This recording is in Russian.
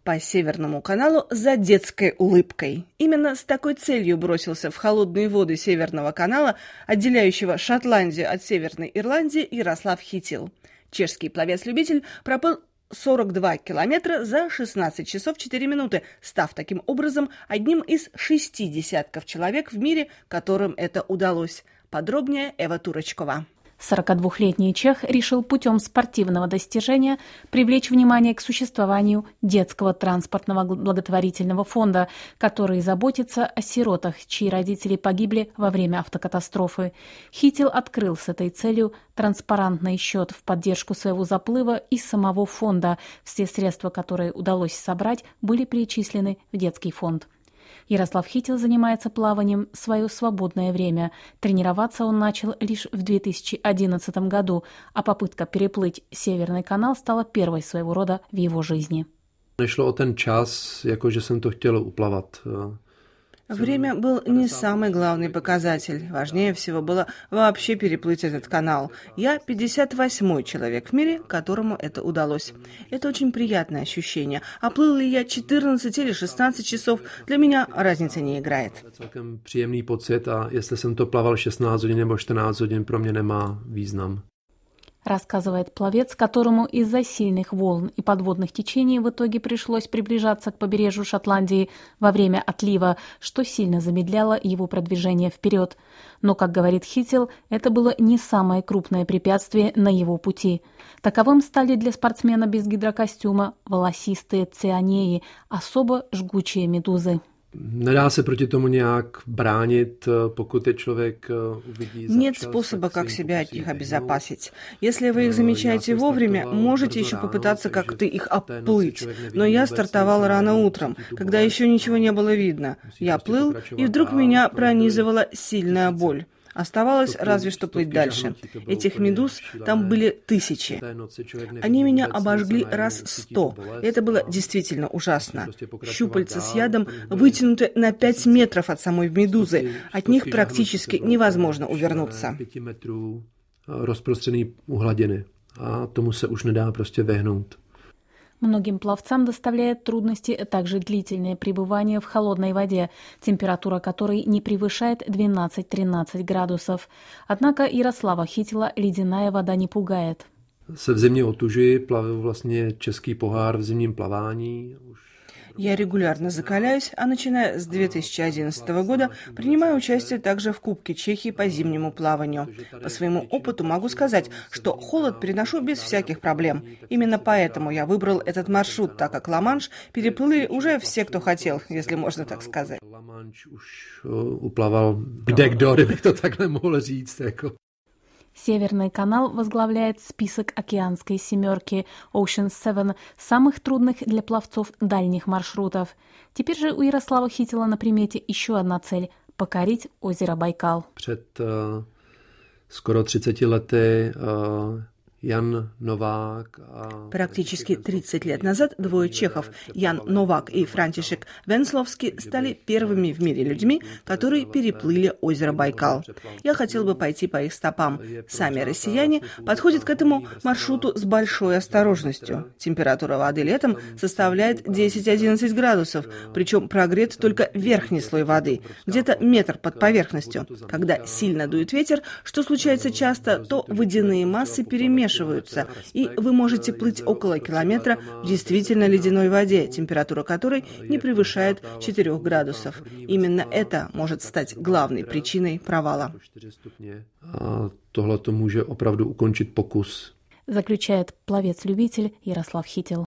по Северному каналу за детской улыбкой. Именно с такой целью бросился в холодные воды Северного канала, отделяющего Шотландию от Северной Ирландии, Ярослав Хитил. Чешский пловец-любитель проплыл 42 километра за 16 часов 4 минуты, став таким образом одним из 6 десятков человек в мире, которым это удалось. Подробнее Эва Турочкова. 42-летний чех решил путем спортивного достижения привлечь внимание к существованию детского транспортного благотворительного фонда, который заботится о сиротах, чьи родители погибли во время автокатастрофы. Хитил открыл с этой целью транспарантный счет в поддержку своего заплыва и самого фонда. Все средства, которые удалось собрать, были перечислены в детский фонд. Ярослав Хитил занимается плаванием в свое свободное время. Тренироваться он начал лишь в 2011 году, а попытка переплыть Северный канал стала первой своего рода в его жизни. Nešlo o ten čas, jako že jsem to chtěl uplavat. Время был не самый главный показатель. Важнее всего было вообще переплыть этот канал. Я 58-й человек в мире, которому это удалось. Это очень приятное ощущение. А плыл ли я 14 или 16 часов, для меня разницы не играет. Celkem příjemný pocit a jestli jsem to plaval 16 hodin nebo 14 hodin, pro mě nemá význam. Рассказывает пловец, которому из-за сильных волн и подводных течений в итоге пришлось приближаться к побережью Шотландии во время отлива, что сильно замедляло его продвижение вперед. Но, как говорит Хитил, это было не самое крупное препятствие на его пути. Таковым стали для спортсмена без гидрокостюма волосистые цианеи, особо жгучие медузы. Nedá se proti tomu nějak bránit, pokud je člověk uvidí. Нет способа, как себя от них обезопасить. Если вы их замечаете вовремя, можете еще попытаться как-то их оплыть. Но я стартовал рано утром, когда еще ничего не было видно. Я плыл, и вдруг меня пронизывала сильная боль. Оставалось разве что плыть дальше. Этих медуз там были тысячи. Они меня обожгли раз 100. Это было действительно ужасно. Щупальца с ядом вытянуты на 5 метров от самой медузы. От них практически невозможно увернуться. Rozprostřený u hladiny. A tomu se už nedá prostě vyhnout. Многим пловцам доставляет трудности также длительное пребывание в холодной воде, температура которой не превышает 12-13 градусов. Однако Ярослава Хитила ледяная вода не пугает. Se v zimě otužuji, plavu vlastně český pohár v zimním plavání. Я регулярно закаляюсь, а начиная с 2011 года принимаю участие также в Кубке Чехии по зимнему плаванию. По своему опыту могу сказать, что холод переношу без всяких проблем. Именно поэтому я выбрал этот маршрут, так как Ла-Манш переплыли уже все, кто хотел, если можно так сказать. Ла-Манш už uplaval kdekdo, kdybych to takhle mohl říct, jako. Северный канал возглавляет список океанской семерки Ocean Seven самых трудных для пловцов дальних маршрутов. Теперь же у Ярослава Хитила на примете еще одна цель – покорить озеро Байкал. Před skoro 30 lety Jan Novák. Практически 30 лет назад двое чехов, Ян Новак и Франтишек Венсловский, стали первыми в мире людьми, которые переплыли озеро Байкал. Я хотел бы пойти по их стопам. Сами россияне подходят к этому маршруту с большой осторожностью. Температура воды летом составляет 10-11 градусов, причем прогрет только верхний слой воды, где-то метр под поверхностью. Когда сильно дует ветер, что случается часто, то водяные массы перемешиваются, и вы можете плыть около километра в действительно ледяной воде, температура которой не превышает 4 градусов. Именно это может стать главной причиной провала. Tohle to může opravdu ukončit pokus. Заключает пловец-любитель Ярослав Хитил.